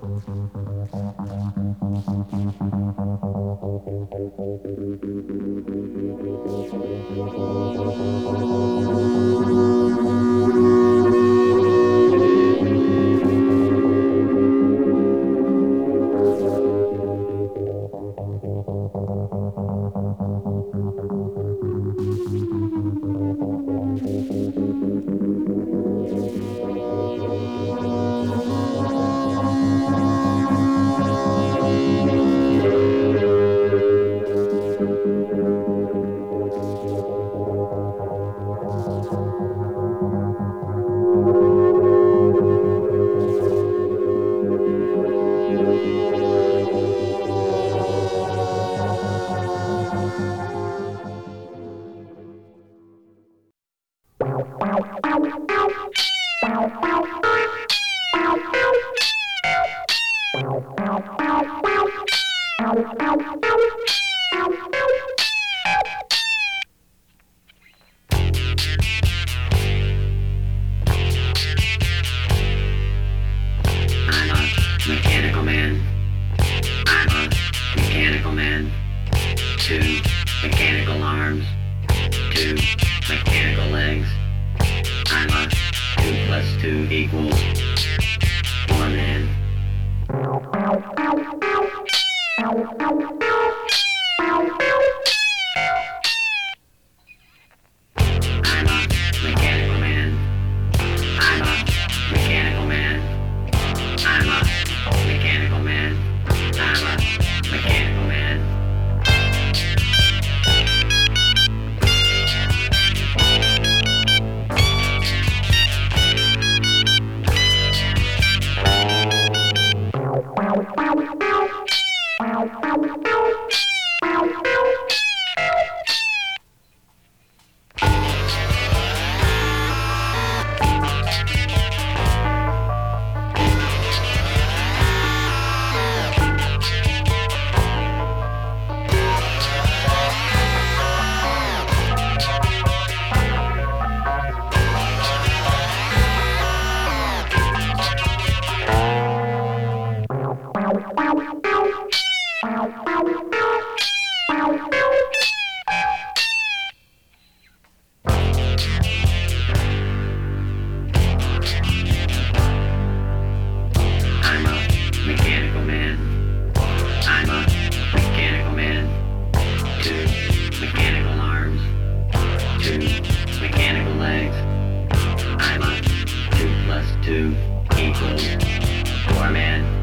Mechanical man. I'm a mechanical man. Two mechanical arms. Two mechanical legs. I'm a 2 plus 2 equals 4 man. I'm a mechanical man. I'm a mechanical man. I'm a mechanical man. I'm a mechanical man. I'm a mechanical man. I'm a mechanical man. Two mechanical arms. Two mechanical legs. I'm a 2 plus 2 equals 4 man.